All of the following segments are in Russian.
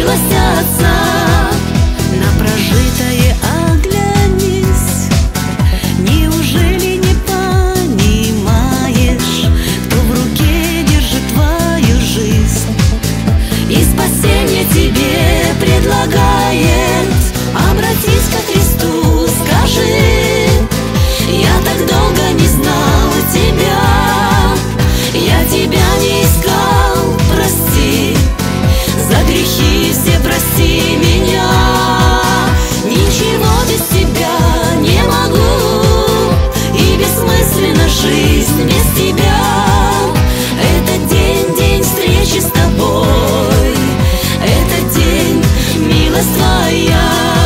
согласятся. На прожитое оглянись, неужели не понимаешь, кто в руке держит твою жизнь и спасение тебе предлагает? Обратись ко Христу, скажи: я так долго не знал тебя, я тебя не искал, прости, за грехи все прости меня. Ничего без тебя не могу, и бессмысленна жизнь без тебя. Этот день, день встречи с тобой, этот день, милость твоя.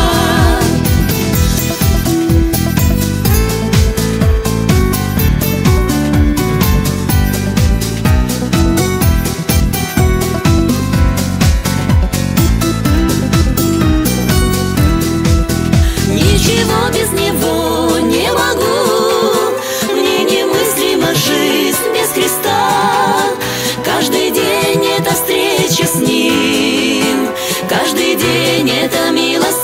Ничего без него не могу, мне немыслима жизнь без Христа. Каждый день это встреча с Ним, каждый день это милость